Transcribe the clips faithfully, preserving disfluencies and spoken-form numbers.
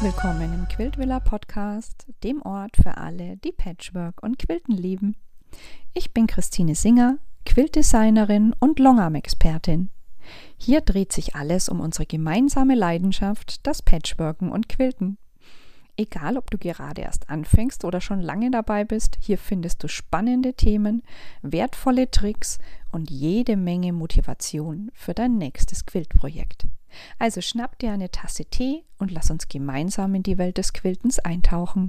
willkommen im Quiltvilla Podcast, dem Ort für alle, die Patchwork und Quilten lieben. Ich bin Christine Singer, Quiltdesignerin und Longarm-Expertin. Hier dreht sich alles um unsere gemeinsame Leidenschaft, das Patchworken und Quilten. Egal, ob du gerade erst anfängst oder schon lange dabei bist, hier findest du spannende Themen, wertvolle Tricks und jede Menge Motivation für dein nächstes Quiltprojekt. Also schnapp dir eine Tasse Tee und lass uns gemeinsam in die Welt des Quiltens eintauchen.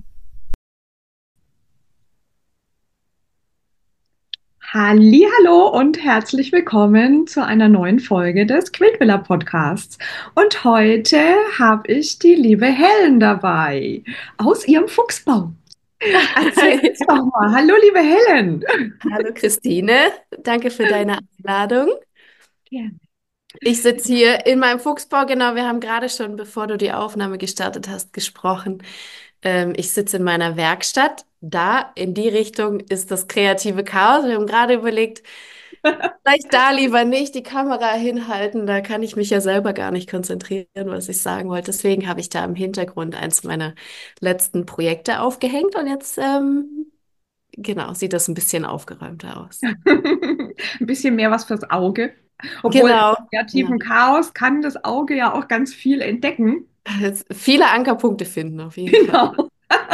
Hallihallo und herzlich willkommen zu einer neuen Folge des Quiltvilla Podcasts. Und heute habe ich die liebe Helen dabei aus ihrem Fuchsbau. Erzähl uns doch mal. Hallo, liebe Helen. Hallo Christine, danke für deine Einladung. Gerne. Ich sitze hier in meinem Fuchsbau, genau, wir haben gerade schon, bevor du die Aufnahme gestartet hast, gesprochen. Ähm, ich sitze in meiner Werkstatt. Da, in die Richtung ist das kreative Chaos. Wir haben gerade überlegt, vielleicht da lieber nicht die Kamera hinhalten, da kann ich mich ja selber gar nicht konzentrieren, was ich sagen wollte. Deswegen habe ich da im Hintergrund eins meiner letzten Projekte aufgehängt und jetzt, ähm, genau, sieht das ein bisschen aufgeräumter aus. Ein bisschen mehr was fürs Auge. Obwohl im Genau. Genau. kreativen Chaos kann das Auge ja auch ganz viel entdecken. Jetzt viele Ankerpunkte finden, auf jeden Fall. Genau.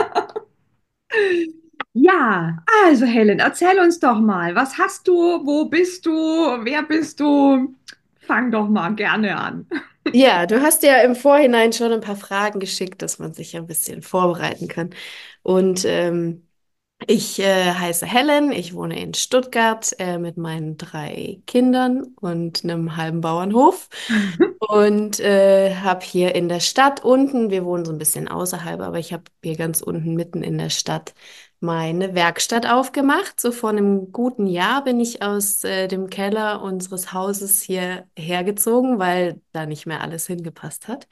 Ja, also Helen, erzähl uns doch mal, was hast du, wo bist du, wer bist du? Fang doch mal gerne an. Ja, du hast ja im Vorhinein schon ein paar Fragen geschickt, dass man sich ein bisschen vorbereiten kann. Und ähm, ich äh, heiße Helen, ich wohne in Stuttgart äh, mit meinen drei Kindern und einem halben Bauernhof und äh, habe hier in der Stadt unten, wir wohnen so ein bisschen außerhalb, aber ich habe hier ganz unten mitten in der Stadt meine Werkstatt aufgemacht. So vor einem guten Jahr bin ich aus äh, dem Keller unseres Hauses hier hergezogen, weil da nicht mehr alles hingepasst hat.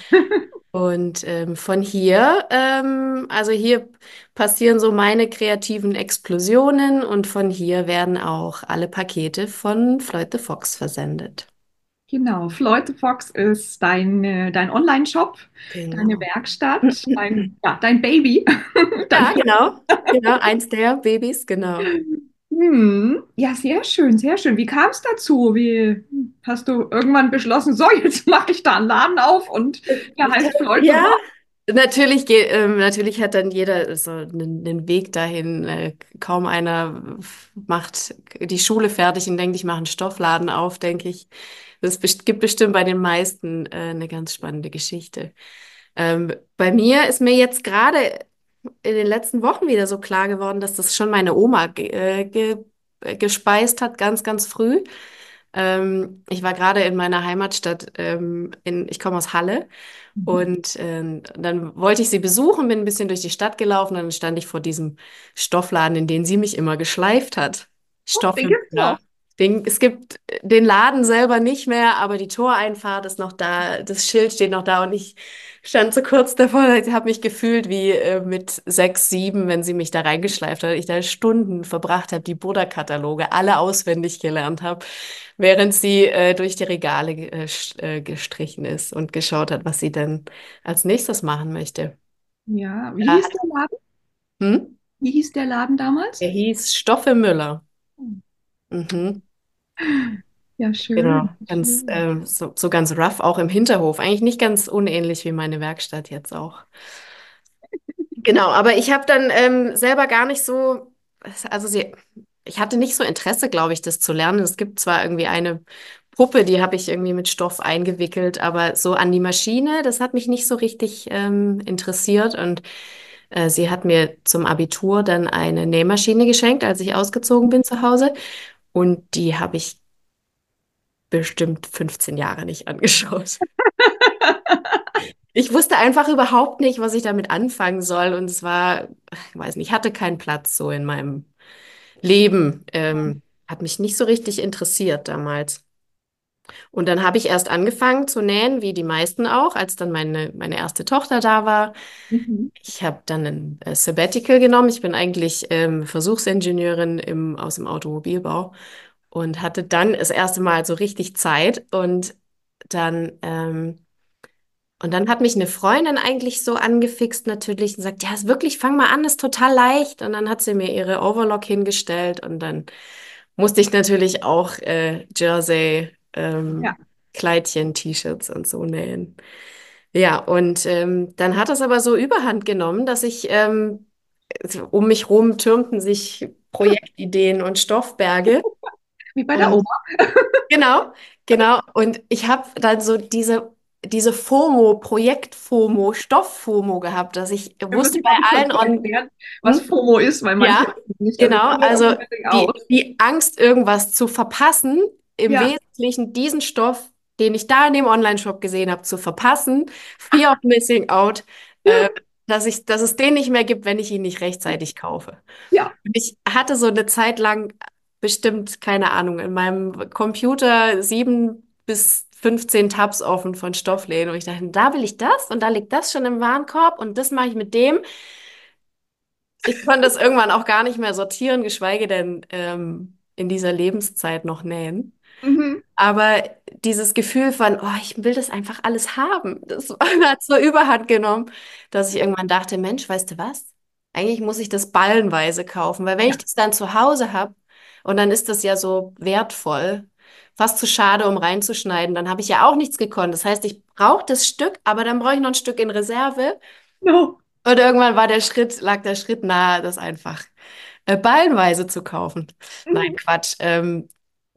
Und ähm, von hier, ähm, also hier passieren so meine kreativen Explosionen und von hier werden auch alle Pakete von Floyd the Fox versendet. Genau, Floyd the Fox ist dein, äh, dein Online-Shop, deine Genau. Werkstatt, dein, ja, dein Baby. Dein Ja, genau. Genau, eins der Babys, genau. hm. Ja, sehr schön, sehr schön. Wie kam es dazu? Wie hast du irgendwann beschlossen, so, jetzt mache ich da einen Laden auf und der heißt Floyd the Ja, Fox? natürlich, ge- ähm, natürlich hat dann jeder so einen, einen Weg dahin. Äh, kaum einer macht die Schule fertig und denkt, ich mache einen Stoffladen auf, denke ich. Das best- gibt bestimmt bei den meisten äh, eine ganz spannende Geschichte. Ähm, bei mir ist mir jetzt gerade in den letzten Wochen wieder so klar geworden, dass das schon meine Oma ge äh, ge äh, gespeist hat, ganz, ganz früh. Ähm, ich war gerade in meiner Heimatstadt, ähm, in, ich komme aus Halle. Und ähm, dann wollte ich sie besuchen, bin ein bisschen durch die Stadt gelaufen, dann stand ich vor diesem Stoffladen, in den sie mich immer geschleift hat. Oh, den gibt's noch. Stoffhündler. Den, es gibt den Laden selber nicht mehr, aber die Toreinfahrt ist noch da, das Schild steht noch da und ich stand so kurz davor, ich habe mich gefühlt wie äh, mit sechs, sieben, wenn sie mich da reingeschleift hat. Ich da Stunden verbracht habe, die Buddha-Kataloge alle auswendig gelernt habe, während sie äh, durch die Regale äh, sch- äh, gestrichen ist und geschaut hat, was sie denn als nächstes machen möchte. Ja, wie Da hieß hat, der Laden? hm? Wie hieß der Laden damals? Er hieß Stoffe Müller. Mhm. Ja, Genau, schön, ganz schön. ähm, so, so ganz rough, auch im Hinterhof. Eigentlich nicht ganz unähnlich wie meine Werkstatt jetzt auch. Genau, aber ich habe dann ähm, selber gar nicht so, also sie, ich hatte nicht so Interesse, glaube ich, das zu lernen. Es gibt zwar irgendwie eine Puppe, die habe ich irgendwie mit Stoff eingewickelt, aber so an die Maschine, das hat mich nicht so richtig ähm, interessiert. Und äh, sie hat mir zum Abitur dann eine Nähmaschine geschenkt, als ich ausgezogen bin zu Hause. Und die habe ich bestimmt fünfzehn Jahre nicht angeschaut. Ich wusste einfach überhaupt nicht, was ich damit anfangen soll. Und es war, ich weiß nicht, ich hatte keinen Platz so in meinem Leben. Ähm, hat mich nicht so richtig interessiert damals. Und dann habe ich erst angefangen zu nähen, wie die meisten auch, als dann meine, meine erste Tochter da war. Mhm. Ich habe dann ein äh, Sabbatical genommen. Ich bin eigentlich ähm, Versuchsingenieurin im, aus dem Automobilbau und hatte dann das erste Mal so richtig Zeit. Und dann ähm, Und dann hat mich eine Freundin eigentlich so angefixt natürlich und sagt, ja, ist wirklich, fang mal an, ist total leicht. Und dann hat sie mir ihre Overlock hingestellt und dann musste ich natürlich auch äh, Jersey, Ja. ähm, Kleidchen, T-Shirts und so nähen. Ja, und ähm, dann hat das aber so Überhand genommen, dass ich ähm, um mich rum türmten sich Projektideen und Stoffberge. Wie bei der Und Oma. genau, genau. Und ich habe dann so diese, diese FOMO, Projekt-FOMO, Stoff-FOMO gehabt, dass ich Wir wusste müssen, bei glaube ich, allen kurz on, erklären, was hm? FOMO ist, weil manche Ja, wissen nicht. Also ich genau. kenne das Also unbedingt die, aus. die Angst, irgendwas zu verpassen, im Ja. Wesentlichen diesen Stoff, den ich da in dem Online-Shop gesehen habe, zu verpassen. Fear of missing out, äh, dass ich, dass es den nicht mehr gibt, wenn ich ihn nicht rechtzeitig kaufe. Ja. Und ich hatte so eine Zeit lang bestimmt, keine Ahnung, in meinem Computer sieben bis fünfzehn Tabs offen von Stoffläden. Und ich dachte, da will ich das und da liegt das schon im Warenkorb und das mache ich mit dem. Ich konnte das irgendwann auch gar nicht mehr sortieren, geschweige denn ähm, in dieser Lebenszeit noch nähen. Mhm. Aber dieses Gefühl von, oh, ich will das einfach alles haben, das hat so Überhand genommen, dass ich irgendwann dachte, Mensch, weißt du was? Eigentlich muss ich das ballenweise kaufen, weil wenn ich Ja. das dann zu Hause habe und dann ist das ja so wertvoll, fast zu schade, um reinzuschneiden, dann habe ich ja auch nichts gekonnt. Das heißt, ich brauche das Stück, aber dann brauche ich noch ein Stück in Reserve. No. Und irgendwann war der Schritt, lag der Schritt nahe, das einfach äh, ballenweise zu kaufen. Nein, Mhm. Quatsch. Ähm,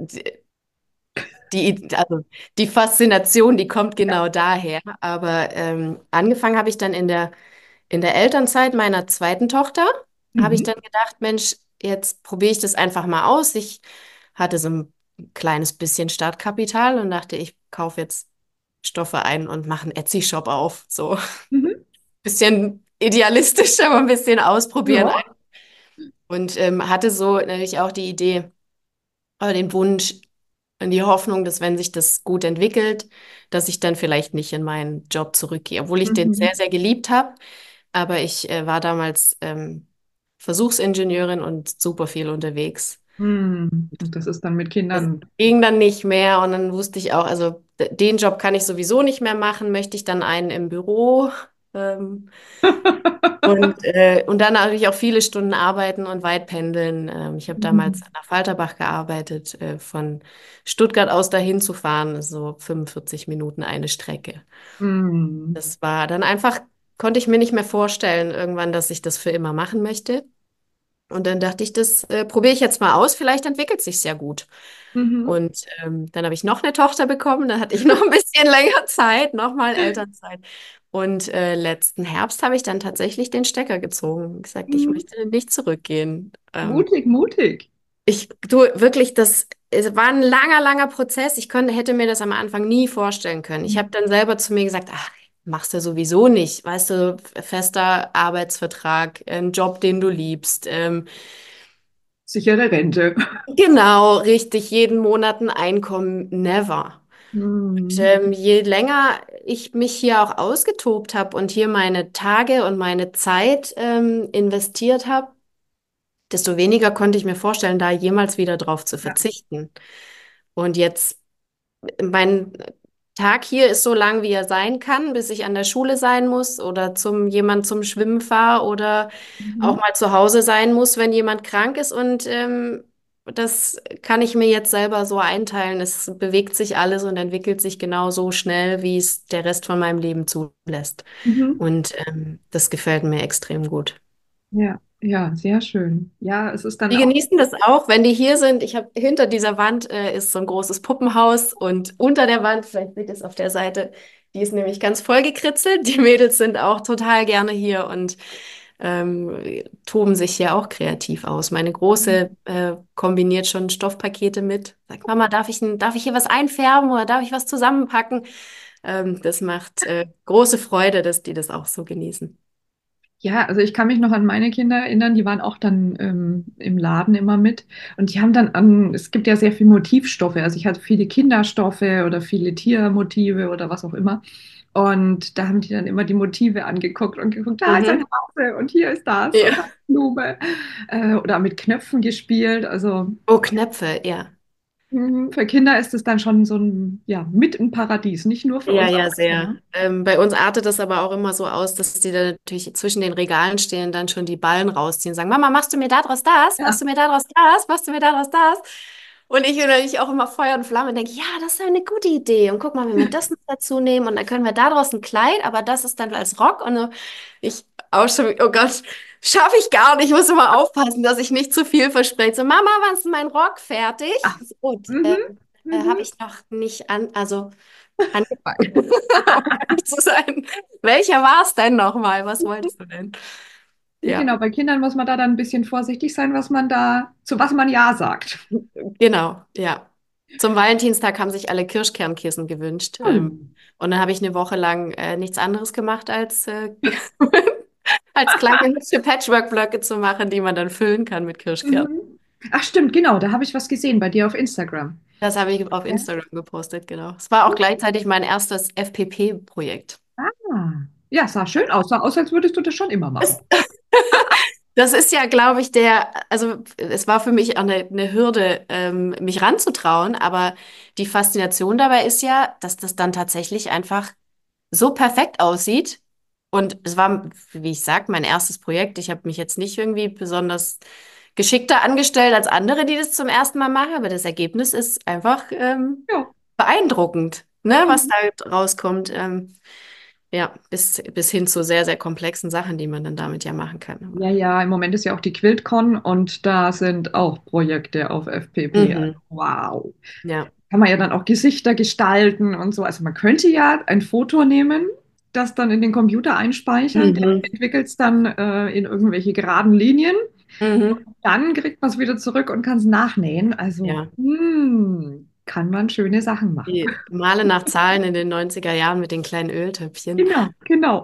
die, also die Faszination, die kommt Ja. genau daher. Aber ähm, angefangen habe ich dann in der, in der Elternzeit meiner zweiten Tochter, habe ich Mhm. dann gedacht, Mensch, jetzt probiere ich das einfach mal aus. Ich hatte so ein kleines bisschen Startkapital und dachte, ich kaufe jetzt Stoffe ein und mache einen Etsy-Shop auf. So Mhm. bisschen idealistisch, aber ein bisschen ausprobieren. Ja. Und ähm, hatte so natürlich auch die Idee, oder den Wunsch und die Hoffnung, dass wenn sich das gut entwickelt, dass ich dann vielleicht nicht in meinen Job zurückgehe, obwohl ich den Mhm. sehr, sehr geliebt habe. Aber ich äh, war damals ähm, Versuchsingenieurin und super viel unterwegs. Mhm. Und das ist dann mit Das Kindern. ging dann nicht mehr und dann wusste ich auch, also d- den Job kann ich sowieso nicht mehr machen, möchte ich dann einen im Büro. Ähm, Und, äh, und dann natürlich auch viele Stunden arbeiten und weit pendeln. Ähm, ich habe damals Mhm. nach Falterbach gearbeitet. Äh, von Stuttgart aus dahin zu fahren, ist so fünfundvierzig Minuten eine Strecke. Mhm. Das war dann einfach, konnte ich mir nicht mehr vorstellen, irgendwann, dass ich das für immer machen möchte. Und dann dachte ich, das äh, probiere ich jetzt mal aus, vielleicht entwickelt sich sehr gut. Mhm. Und ähm, dann habe ich noch eine Tochter bekommen, dann hatte ich noch ein bisschen länger Zeit, nochmal Elternzeit. Und äh, letzten Herbst habe ich dann tatsächlich den Stecker gezogen und gesagt, ich Mhm. möchte nicht zurückgehen. Ähm, Mutig, mutig. ich du wirklich, das es war ein langer, langer Prozess. Ich konnte, hätte mir das am Anfang nie vorstellen können. Ich habe dann selber zu mir gesagt, ach, machst du sowieso nicht. Weißt du, fester Arbeitsvertrag, ein Job, den du liebst. Ähm, Sichere Rente. genau, richtig, jeden Monat ein Einkommen, never. Und, Mhm. ähm, je länger ich mich hier auch ausgetobt habe und hier meine Tage und meine Zeit ähm, investiert habe, desto weniger konnte ich mir vorstellen, da jemals wieder drauf zu Ja. verzichten. Und jetzt, mein Tag hier ist so lang, wie er sein kann, bis ich an der Schule sein muss oder zum jemand zum Schwimmen fahre oder auch Mhm. mal zu Hause sein muss, wenn jemand krank ist. Und ähm, das kann ich mir jetzt selber so einteilen. Es bewegt sich alles und entwickelt sich genau so schnell, wie es der Rest von meinem Leben zulässt. Mhm. Und ähm, das gefällt mir extrem gut. Ja, ja, sehr schön. Ja, es ist dann Die auch. genießen das auch, wenn die hier sind. Ich habe hinter dieser Wand äh, ist so ein großes Puppenhaus und unter der Wand, vielleicht seht ihr es auf der Seite, die ist nämlich ganz voll gekritzelt. Die Mädels sind auch total gerne hier und ähm, toben sich hier auch kreativ aus. Meine Große äh, kombiniert schon Stoffpakete mit. Sagt, Mama, darf ich, n- darf ich hier was einfärben oder darf ich was zusammenpacken? Ähm, das macht äh, große Freude, dass die das auch so genießen. Ja, also ich kann mich noch an meine Kinder erinnern, die waren auch dann ähm, im Laden immer mit und die haben dann an, es gibt ja sehr viel Motivstoffe, also ich hatte viele Kinderstoffe oder viele Tiermotive oder was auch immer und da haben die dann immer die Motive angeguckt und geguckt, da ist ein Mhm. Hase und hier ist das und da Ja. ist eine Blume äh, oder mit Knöpfen gespielt, also Oh, Knöpfe, ja. Mhm. Für Kinder ist es dann schon so ein, ja, mit ein Paradies, nicht nur für Ja, uns ja, Erwachsene. sehr. Ne? Ähm, bei uns artet das aber auch immer so aus, dass die dann natürlich zwischen den Regalen stehen, dann schon die Ballen rausziehen, sagen, Mama, machst du mir daraus das? Ja. Machst du mir daraus das? Machst du mir daraus das? Und ich bin natürlich auch immer Feuer und Flamme und denke, ja, das ist eine gute Idee. Und guck mal, wenn wir das noch dazu nehmen und dann können wir daraus ein Kleid, aber das ist dann als Rock. Und so. Ich auch schon, oh Gott, schaffe ich gar nicht. Ich muss immer aufpassen, dass ich nicht zu viel verspreche. So, Mama, wann ist mein Rock fertig? Ah. So, gut, äh, Mhm. äh, habe Mhm. ich noch nicht an, also angefangen, um ehrlich zu sein. Welcher war es denn nochmal? Was wolltest du denn? Ja, Ja, genau, bei Kindern muss man da dann ein bisschen vorsichtig sein, was man da, zu was man Ja sagt. genau, ja. Zum Valentinstag haben sich alle Kirschkernkissen gewünscht. Ähm, Hm. und dann habe ich eine Woche lang äh, nichts anderes gemacht, als, äh, als kleine hübsche Patchwork-Blöcke zu machen, die man dann füllen kann mit Kirschkern. Mhm. Ach, stimmt, genau, da habe ich was gesehen bei dir auf Instagram. Das habe ich auf Ja. Instagram gepostet, genau. Es war auch gleichzeitig mein erstes F P P-Projekt. Ah. Ja, sah schön aus, sah aus, als würdest du das schon immer machen. Das ist ja, glaube ich, der, also es war für mich auch eine, eine Hürde, ähm, mich ranzutrauen, aber die Faszination dabei ist ja, dass das dann tatsächlich einfach so perfekt aussieht. Und es war, wie ich sag, mein erstes Projekt. Ich habe mich jetzt nicht irgendwie besonders geschickter angestellt als andere, die das zum ersten Mal machen, aber das Ergebnis ist einfach ähm, Ja. beeindruckend, ne, was Mhm. da rauskommt. Ähm, ja, bis, bis hin zu sehr, sehr komplexen Sachen, die man dann damit ja machen kann. Aber, Ja, ja, im Moment ist ja auch die QuiltCon und da sind auch Projekte auf F P P. Also, mhm, wow. ja. Kann man ja dann auch Gesichter gestalten und so. Also man könnte ja ein Foto nehmen, das dann in den Computer einspeichern, der Mhm. entwickelt es dann äh, in irgendwelche geraden Linien. Mhm. Dann kriegt man es wieder zurück und kann es nachnähen. Also, Ja. hm, kann man schöne Sachen machen. Die Male nach Zahlen in den neunziger Jahren mit den kleinen Öltöpfchen. Genau, genau.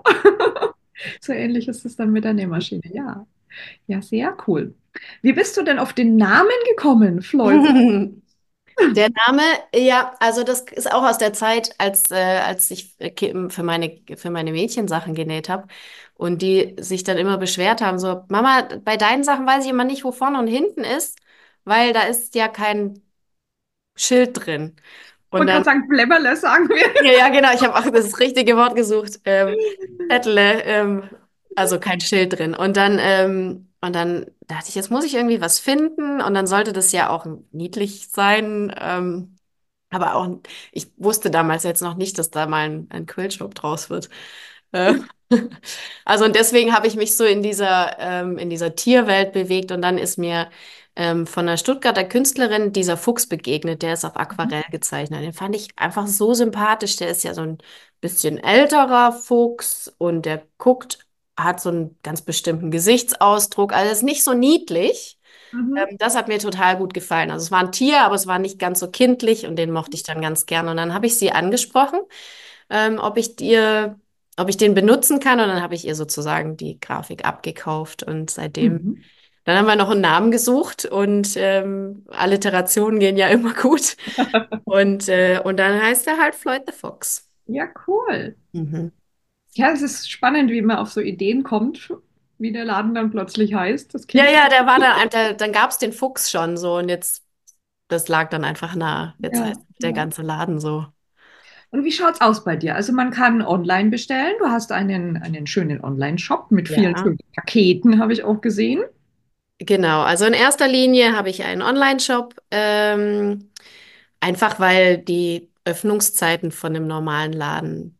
So ähnlich ist es dann mit der Nähmaschine. Ja, ja, sehr cool. Wie bist du denn auf den Namen gekommen, Floyd? Der Name, ja, also das ist auch aus der Zeit, als, äh, als ich äh, ki- für meine, für meine Mädchensachen genäht habe und die sich dann immer beschwert haben, so, Mama, bei deinen Sachen weiß ich immer nicht, wo vorne und hinten ist, weil da ist ja kein Schild drin. Ich Und wollte dann gerade sagen, Blämmerle sagen wir. ja, ja, genau. Ich habe auch das richtige Wort gesucht. Ähm, Zettle, ähm, also kein Schild drin. Und dann, ähm, und dann dachte ich, jetzt muss ich irgendwie was finden. Und dann sollte das ja auch niedlich sein. Ähm, aber auch, ich wusste damals jetzt noch nicht, dass da mal ein, ein Quillshop draus wird. Äh, also und deswegen habe ich mich so in dieser, ähm, in dieser Tierwelt bewegt und dann ist mir ähm, von einer Stuttgarter Künstlerin dieser Fuchs begegnet, der ist auf Aquarell gezeichnet. Den fand ich einfach so sympathisch. Der ist ja so ein bisschen älterer Fuchs und der guckt, hat so einen ganz bestimmten Gesichtsausdruck. Also ist nicht so niedlich. Mhm. Ähm, das hat mir total gut gefallen. Also es war ein Tier, aber es war nicht ganz so kindlich und den mochte ich dann ganz gern. Und dann habe ich sie angesprochen, ähm, ob ich dir, ob ich den benutzen kann. Und dann habe ich ihr sozusagen die Grafik abgekauft. Und seitdem, Mhm. dann haben wir noch einen Namen gesucht und ähm, Alliterationen gehen ja immer gut. Und, äh, und dann heißt er halt Floyd the Fox. Ja, cool. Mhm. Ja, es ist spannend, wie man auf so Ideen kommt, wie der Laden dann plötzlich heißt. Das Ja, Kind. ja, der war dann, der, dann gab es den Fuchs schon so und jetzt, das lag dann einfach nah. Jetzt Ja, heißt der ja. ganze Laden so. Und wie schaut's aus bei dir? Also man kann online bestellen. Du hast einen, einen schönen Online-Shop mit vielen Ja. schönen Paketen, habe ich auch gesehen. Genau, also in erster Linie habe ich einen Online-Shop, ähm, einfach weil die Öffnungszeiten von einem normalen Laden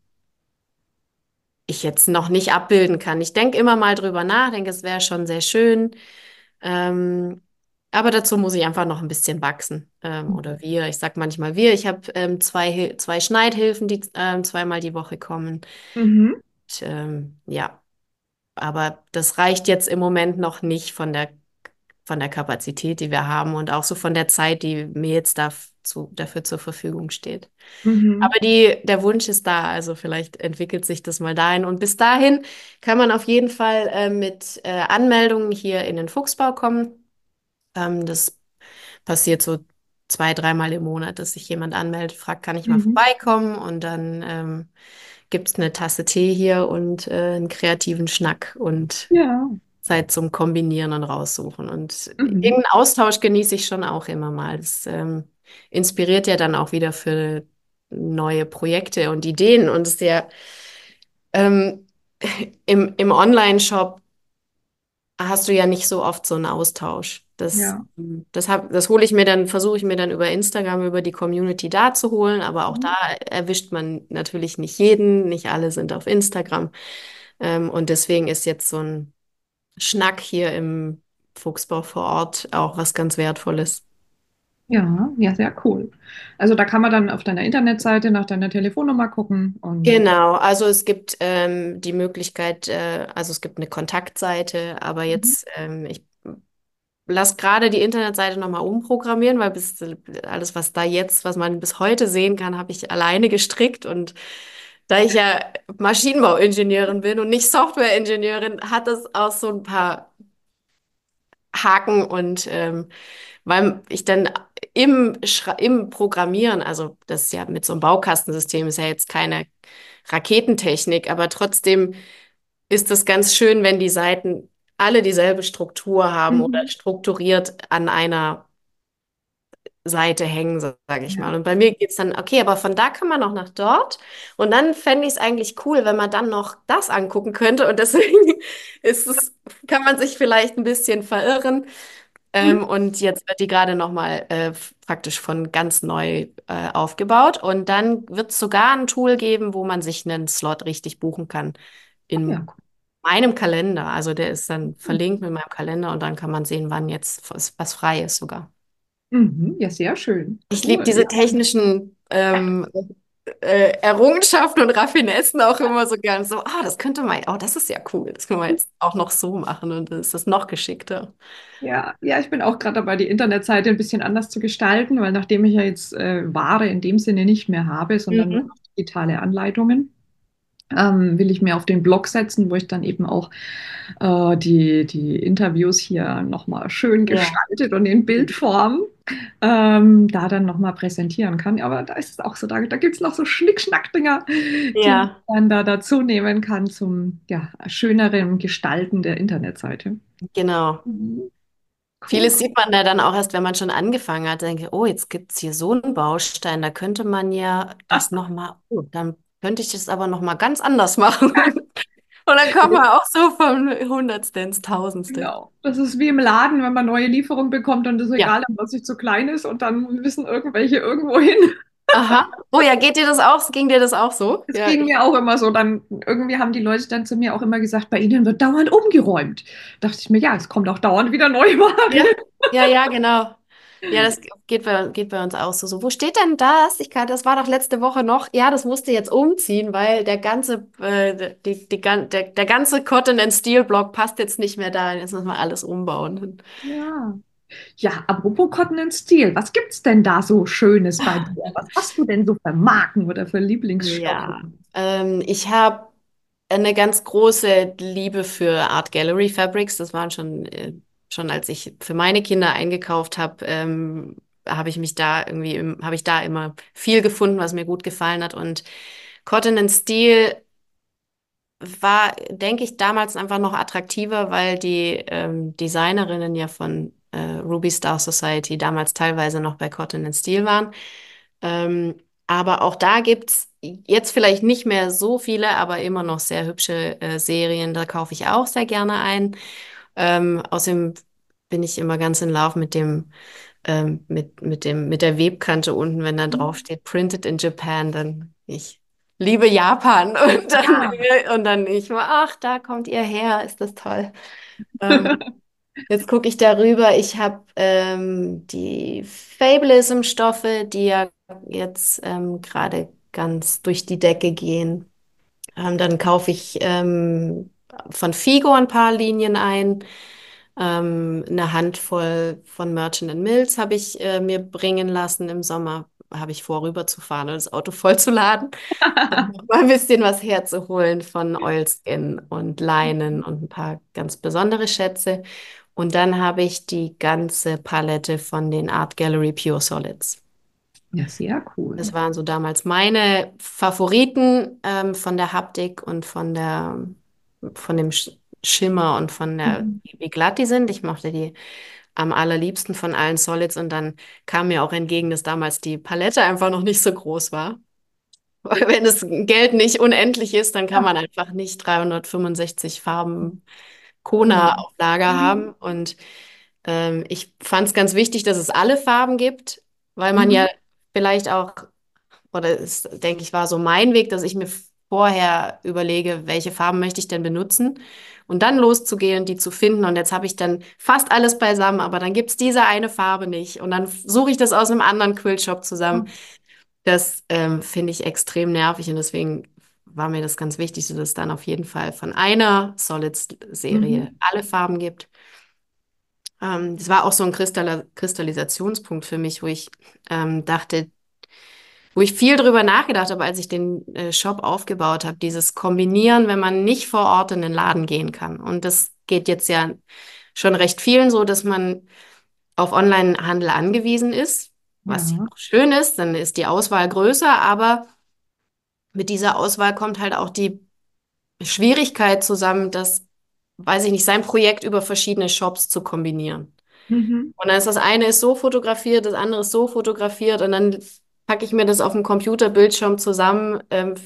ich jetzt noch nicht abbilden kann. Ich denke immer mal drüber nach, denke, es wäre schon sehr schön, ähm, aber dazu muss ich einfach noch ein bisschen wachsen. Ähm, oder wir, ich sage manchmal wir, ich habe ähm, zwei, Hil- zwei Schneidhilfen, die ähm, zweimal die Woche kommen. Mhm. Und, ähm, ja, aber das reicht jetzt im Moment noch nicht von der von der Kapazität, die wir haben und auch so von der Zeit, die mir jetzt dazu, dafür zur Verfügung steht. Mhm. Aber die, der Wunsch ist da, also vielleicht entwickelt sich das mal dahin. Und bis dahin kann man auf jeden Fall äh, mit äh, Anmeldungen hier in den Fuchsbau kommen. Ähm, das passiert so zwei, dreimal im Monat, dass sich jemand anmeldet, fragt, kann ich mal Mhm. vorbeikommen? Und dann ähm, gibt es eine Tasse Tee hier und äh, einen kreativen Schnack und Ja. Zeit zum Kombinieren und raussuchen. Und Mhm. irgendeinen Austausch genieße ich schon auch immer mal. Das, ähm, inspiriert ja dann auch wieder für neue Projekte und Ideen. Und es ist ja ähm, im, im Online-Shop hast du ja nicht so oft so einen Austausch. Das, Ja. das hab, das hole ich mir dann, versuche ich mir dann über Instagram, über die Community da zu holen, aber auch Mhm. da erwischt man natürlich nicht jeden, nicht alle sind auf Instagram. Ähm, und deswegen ist jetzt so ein Schnack hier im Fuchsbau vor Ort auch was ganz Wertvolles. Ja, ja, sehr cool. Also da kann man dann auf deiner Internetseite nach deiner Telefonnummer gucken und Genau, also es gibt ähm, die Möglichkeit, äh, also es gibt eine Kontaktseite, aber mhm. jetzt, ähm, ich lass gerade die Internetseite nochmal umprogrammieren, weil bis, alles, was da jetzt, was man bis heute sehen kann, habe ich alleine gestrickt. Und da ich ja Maschinenbauingenieurin bin und nicht Softwareingenieurin, hat das auch so ein paar Haken. Und ähm, weil ich dann im, Schra- im Programmieren, also das ist ja mit so einem Baukastensystem, ist ja jetzt keine Raketentechnik, aber trotzdem ist es ganz schön, wenn die Seiten alle dieselbe Struktur haben oder Mhm. strukturiert an einer Seite hängen, sage ich mal. Ja. Und bei mir geht's dann, okay, aber von da kann man noch nach dort. Und dann fände ich es eigentlich cool, wenn man dann noch das angucken könnte. Und deswegen ist es, kann man sich vielleicht ein bisschen verirren. Mhm. Ähm, und jetzt wird die gerade nochmal äh, praktisch von ganz neu äh, aufgebaut. Und dann wird es sogar ein Tool geben, wo man sich einen Slot richtig buchen kann Ah, ja, in cool. meinem Kalender. Also der ist dann verlinkt mit meinem Kalender und dann kann man sehen, wann jetzt was, was frei ist sogar. Mhm. Ja, sehr schön. Ich liebe Cool. diese technischen ähm, äh, Errungenschaften und Raffinessen auch immer so gern. So, ah, das könnte man, oh, das ist ja cool. Das können wir jetzt auch noch so machen und dann ist das noch geschickter. Ja, ja, ich bin auch gerade dabei, die Internetseite ein bisschen anders zu gestalten, weil nachdem ich ja jetzt äh, Ware in dem Sinne nicht mehr habe, sondern nur Mhm. noch digitale Anleitungen, ähm, will ich mir auf den Blog setzen, wo ich dann eben auch äh, die, die Interviews hier nochmal schön Ja. gestaltet und in Bildform ähm, da dann nochmal präsentieren kann. Aber da ist es auch so, da, da gibt es noch so Schnick-Schnack-Dinger, die Ja, man da dazu nehmen kann zum ja, schöneren Gestalten der Internetseite. genau. Mhm. Cool. Vieles sieht man ja dann auch erst, wenn man schon angefangen hat. Denke, oh, jetzt gibt es hier so einen Baustein, da könnte man ja das nochmal, oh, dann könnte ich das aber nochmal ganz anders machen. Und dann kommt man auch so vom Hundertste ins Tausendste. Genau. Das ist wie im Laden, wenn man neue Lieferungen bekommt und das Ja. Regal dann plötzlich zu klein ist und dann müssen irgendwelche irgendwo hin. Aha. Oh ja, geht dir das auch? Ging dir das auch so? Es Ja, ging ich. mir auch immer so. Dann irgendwie haben die Leute dann zu mir auch immer gesagt, bei Ihnen wird dauernd umgeräumt. Dachte ich mir, ja, es kommt auch dauernd wieder Neuware. Ja, ja, ja, genau. Ja, das geht bei, geht bei uns auch so. So, wo steht denn das? Ich kann, das war doch letzte Woche noch. Ja, das musste jetzt umziehen, weil der ganze, äh, die, die, gan- der, der ganze Cotton and Steel Block passt jetzt nicht mehr da. Jetzt müssen wir alles umbauen. Ja. Ja, apropos Cotton and Steel, was gibt's denn da so Schönes bei dir? Was hast du denn so für Marken oder für Lieblingsstoffe? Ja, ähm, ich habe eine ganz große Liebe für Art Gallery Fabrics. Das waren schon, äh, schon als ich für meine Kinder eingekauft habe, ähm, habe ich mich da irgendwie, im- habe ich da immer viel gefunden, was mir gut gefallen hat. Und Cotton and Steel war, denke ich, damals einfach noch attraktiver, weil die ähm, Designerinnen ja von äh, Ruby Star Society damals teilweise noch bei Cotton and Steel waren. Ähm, aber auch da gibt's jetzt vielleicht nicht mehr so viele, aber immer noch sehr hübsche äh, Serien. Da kaufe ich auch sehr gerne ein. Ähm, außerdem bin ich immer ganz in Love mit dem, ähm, mit, mit dem, mit der Webkante unten, wenn da drauf steht, Printed in Japan, dann ich liebe Japan und dann, Ja. und dann ich war, ach, da kommt ihr her, ist das toll. Ähm, Jetzt gucke ich darüber. Ich habe ähm, die Fableism-Stoffe, die ja jetzt ähm, gerade ganz durch die Decke gehen. Ähm, dann kaufe ich ähm, von Figo ein paar Linien ein. Ähm, eine Handvoll von Merchant and Mills habe ich äh, mir bringen lassen im Sommer. Habe ich vor, rüberzufahren und das Auto vollzuladen und noch mal ein bisschen was herzuholen von Oilskin und Leinen und ein paar ganz besondere Schätze. Und dann habe ich die ganze Palette von den Art Gallery Pure Solids. Ja, sehr Das cool. waren so damals meine Favoriten ähm, von der Haptik und von der, von dem Sch Schimmer und von der, Mhm. wie glatt die sind. Ich mochte die am allerliebsten von allen Solids. Und dann kam mir auch entgegen, dass damals die Palette einfach noch nicht so groß war. Weil wenn das Geld nicht unendlich ist, dann kann Ja. man einfach nicht dreihundertfünfundsechzig Farben Kona Mhm. auf Lager Mhm. haben. Und ähm, ich fand es ganz wichtig, dass es alle Farben gibt, weil man Mhm. ja vielleicht auch, oder es, denke ich, war so mein Weg, dass ich mir vorher überlege, welche Farben möchte ich denn benutzen und dann loszugehen und die zu finden. Und jetzt habe ich dann fast alles beisammen, aber dann gibt es diese eine Farbe nicht. Und dann suche ich das aus einem anderen Quillshop zusammen. Das ähm, finde ich extrem nervig und deswegen war mir das ganz wichtig, dass es dann auf jeden Fall von einer Solids-Serie Mhm. alle Farben gibt. Ähm, das war auch so ein Kristall Kristallisationspunkt für mich, wo ich ähm, dachte, wo ich viel drüber nachgedacht habe, als ich den äh, Shop aufgebaut habe, dieses Kombinieren, wenn man nicht vor Ort in den Laden gehen kann. Und das geht jetzt ja schon recht vielen so, dass man auf Onlinehandel angewiesen ist, was ja Ja. auch schön ist, dann ist die Auswahl größer, aber mit dieser Auswahl kommt halt auch die Schwierigkeit zusammen, das, weiß ich nicht, sein Projekt über verschiedene Shops zu kombinieren. Mhm. Und dann ist das eine ist so fotografiert, das andere ist so fotografiert und dann packe ich mir das auf dem Computerbildschirm zusammen. Ähm,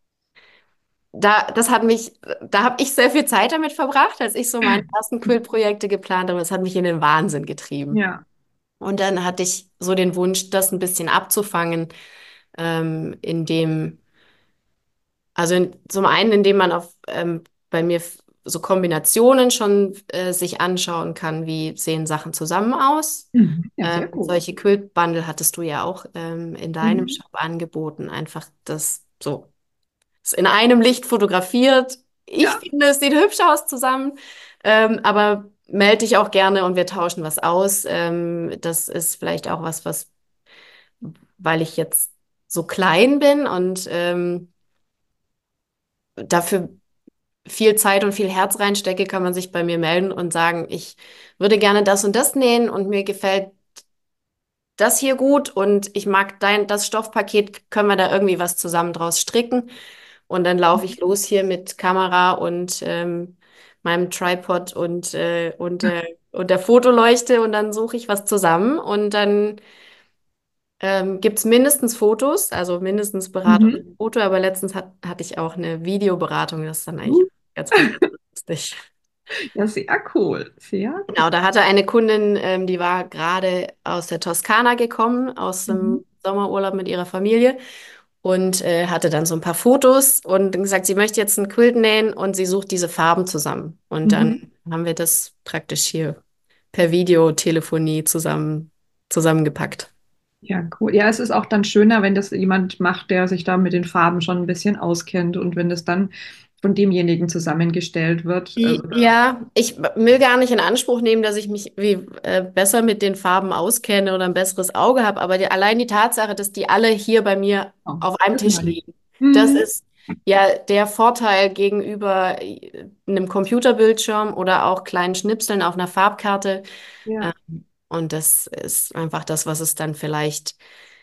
da, das hat mich, da habe ich sehr viel Zeit damit verbracht, als ich so meine ersten Quilt-Projekte geplant habe. Das hat mich in den Wahnsinn getrieben. Ja. Und dann hatte ich so den Wunsch, das ein bisschen abzufangen, ähm, indem Also in, zum einen, indem man auf ähm, bei mir f- so Kombinationen schon äh, sich anschauen kann, wie sehen Sachen zusammen aus. Mhm. Ja, Ähm, sehr gut. solche Quilt-Bundle hattest du ja auch ähm, in deinem Mhm. Shop angeboten. Einfach das so ist in einem Licht fotografiert. Ich Ja. finde, es sieht hübsch aus zusammen, ähm, aber melde dich auch gerne und wir tauschen was aus. Ähm, das ist vielleicht auch was, was, weil ich jetzt so klein bin und ähm, dafür viel Zeit und viel Herz reinstecke, kann man sich bei mir melden und sagen, ich würde gerne das und das nähen und mir gefällt das hier gut und ich mag dein, das Stoffpaket, können wir da irgendwie was zusammen draus stricken? Und dann laufe ich los hier mit Kamera und ähm, meinem Tripod und, äh, und, äh, und der Fotoleuchte und dann suche ich was zusammen und dann ähm, gibt es mindestens Fotos, also mindestens Beratung Mhm. mit Foto, aber letztens hat, hatte ich auch eine Videoberatung, das ist dann eigentlich Uh. ganz, ganz lustig. Ja, sehr cool. Sehr cool. Genau, da hatte eine Kundin, ähm, die war gerade aus der Toskana gekommen, aus Mhm. dem Sommerurlaub mit ihrer Familie und äh, hatte dann so ein paar Fotos und gesagt, sie möchte jetzt ein Quilt nähen und sie sucht diese Farben zusammen. Und dann Mhm. haben wir das praktisch hier per Videotelefonie zusammen zusammengepackt. Ja, cool. Ja, es ist auch dann schöner, wenn das jemand macht, der sich da mit den Farben schon ein bisschen auskennt und wenn das dann von demjenigen zusammengestellt wird. Also Die- da, Ja, ich will gar nicht in Anspruch nehmen, dass ich mich wie, äh, besser mit den Farben auskenne oder ein besseres Auge habe, aber die, allein die Tatsache, dass die alle hier bei mir oh, auf einem das Tisch meine ich. liegen, das Mhm. ist ja der Vorteil gegenüber äh, einem Computerbildschirm oder auch kleinen Schnipseln auf einer Farbkarte. Ja. Ähm, und das ist einfach das, was es dann vielleicht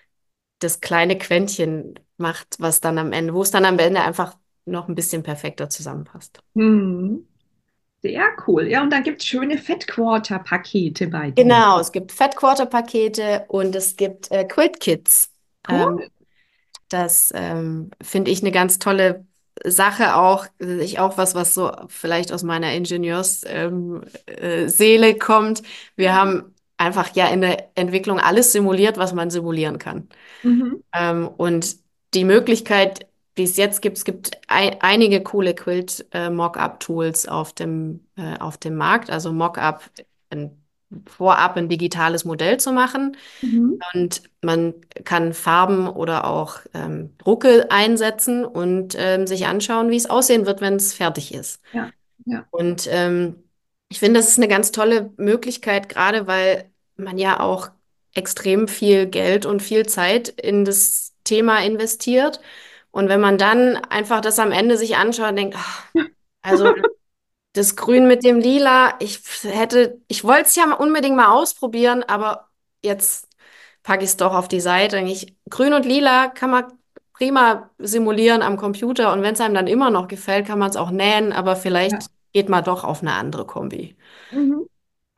das kleine Quäntchen macht, was dann am Ende, wo es dann am Ende einfach noch ein bisschen perfekter zusammenpasst. Mhm. Sehr cool. Ja, und dann gibt es schöne Fettquarter-Pakete bei dir. Genau, es gibt Fat Quarter Pakete und es gibt äh, Quilt Kits. Ähm, Cool. das ähm, finde ich eine ganz tolle Sache auch. äh, Ich auch was, was so vielleicht aus meiner Ingenieurs ähm, äh, Seele kommt. Wir haben einfach ja in der Entwicklung alles simuliert, was man simulieren kann. Mhm. Ähm, und die Möglichkeit, die es jetzt gibt, es gibt ei einige coole Quilt äh, Mockup-Tools auf dem, äh, auf dem Markt. Also Mockup, ein, vorab ein digitales Modell zu machen. Mhm. Und man kann Farben oder auch ähm, Drucke einsetzen und ähm, sich anschauen, wie es aussehen wird, wenn es fertig ist. Ja, ja. Und ähm, ich finde, das ist eine ganz tolle Möglichkeit, gerade weil man ja auch extrem viel Geld und viel Zeit in das Thema investiert. Und wenn man dann einfach das am Ende sich anschaut und denkt, ach, also das Grün mit dem Lila, ich hätte, ich wollte es ja mal unbedingt mal ausprobieren, aber jetzt packe ich es doch auf die Seite. Eigentlich, Grün und Lila kann man prima simulieren am Computer und wenn es einem dann immer noch gefällt, kann man es auch nähen, aber Ja. vielleicht geht man doch auf eine andere Kombi. Mhm.